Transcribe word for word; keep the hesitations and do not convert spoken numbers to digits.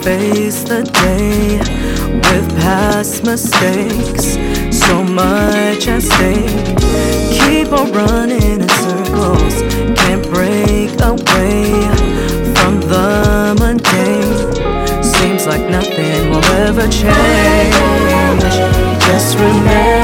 face the day with past mistakes. So much at stake. Keep on running in circles. Can't break away from the mundane. Seems like nothing will ever change. Just remember